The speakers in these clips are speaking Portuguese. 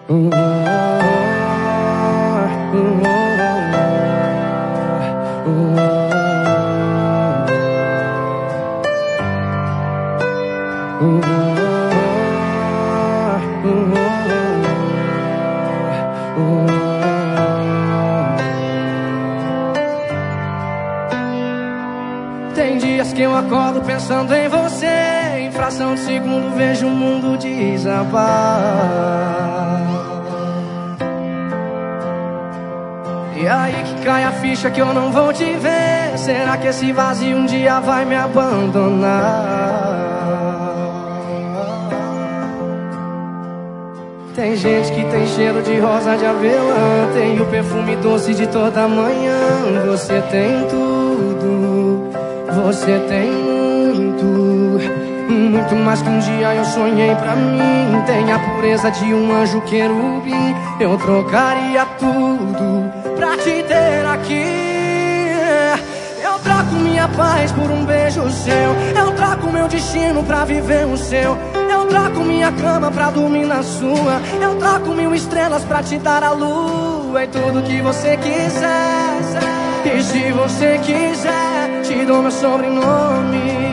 Tem dias que eu acordo pensando em você, em fração de segundo vejo o mundo desabar. E aí que cai a ficha que eu não vou te ver. Será que esse vazio um dia vai me abandonar? Tem gente que tem cheiro de rosa de avelã, tem o perfume doce de toda manhã. Você tem tudo, você tem muito mais que um dia eu sonhei pra mim. Tem a pureza de um anjo querubim. Eu trocaria tudo pra te ter aqui. Eu troco minha paz por um beijo seu. Eu troco meu destino pra viver o seu. Eu troco minha cama pra dormir na sua. Eu troco 1000 estrelas pra te dar a lua e tudo que você quiser. E se você quiser, te dou meu sobrenome.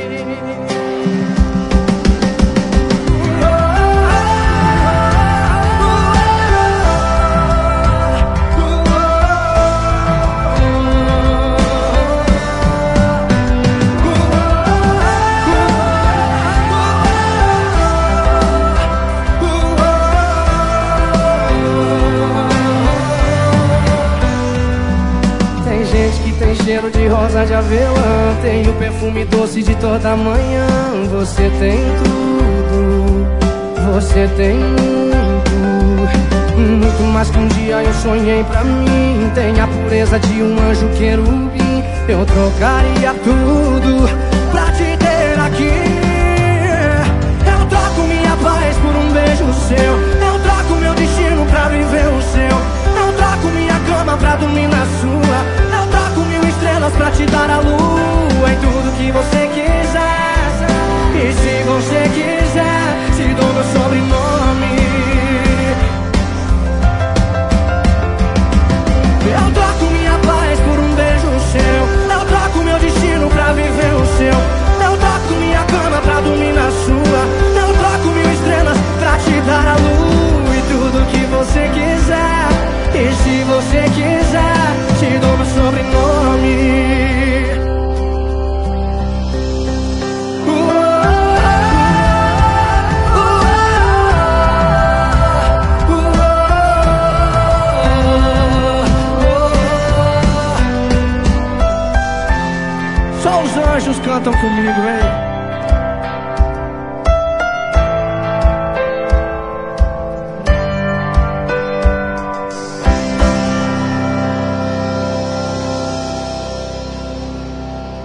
Tem cheiro de rosa de avelã, tem o perfume doce de toda manhã. Você tem tudo, você tem muito mais que um dia eu sonhei pra mim. Tem a pureza de um anjo querubim. Eu trocaria tudo pra te ter aqui. Eu troco minha paz por um beijo seu. Eu troco meu destino pra viver o seu. Eu troco minha cama pra dormir na sua. Pra te dar a lua e tudo que você quiser. E se você quiser, te dou meu sobrenome. Eu troco minha paz por um beijo seu. Eu troco meu destino pra viver o seu. Eu troco minha cama pra dormir na sua. Eu troco 1000 estrelas pra te dar a lua e tudo que você quiser. E se você quiser, te dou meu sobrenome. Só os anjos cantam comigo, hein?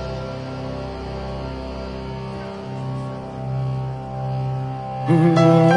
Mm-hmm.